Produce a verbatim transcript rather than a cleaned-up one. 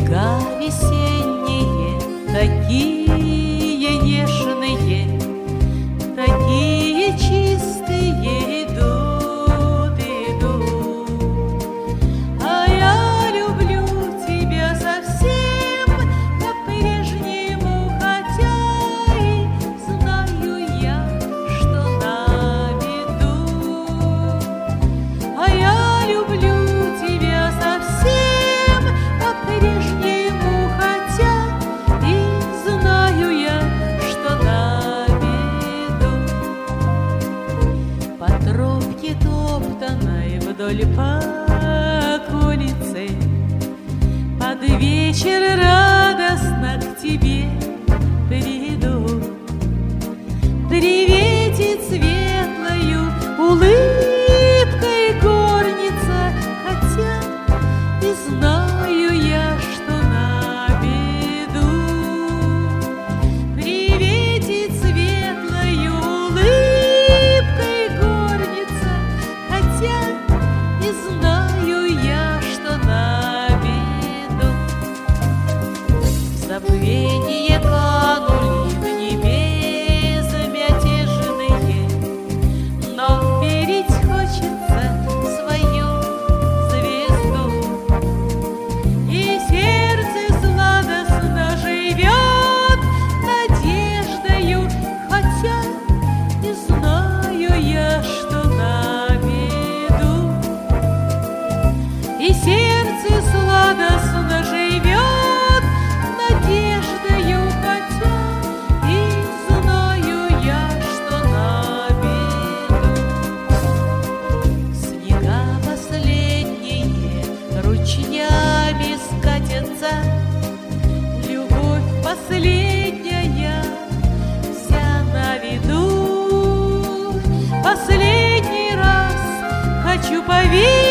Снега весенние, такие нежные, такие чистые, идут, идут. А я люблю тебя совсем по-прежнему, хотя и знаю я, что на виду. А я люблю тебя совсем по-прежнему, хотя и знаю я, что на виду. По тропке топтанной вдоль по улице под вечер радостно к тебе приду. Приветит светлою улыбкой горница, хотя и знаю я, что на беду. Приветит светлою улыбкой горница, хотя и знаю я, что на беду. В забвение канули в небес мятежные, но верить хочется в свою звезду, и сердце сладостно живет надеждою, хотя и знаю я, что на виду. И сердце сладостно живет надеждою, хотя и знаю я, что на виду. Снега последние ручьями скатятся, любовь последняя вся на виду. Последний раз хочу поверить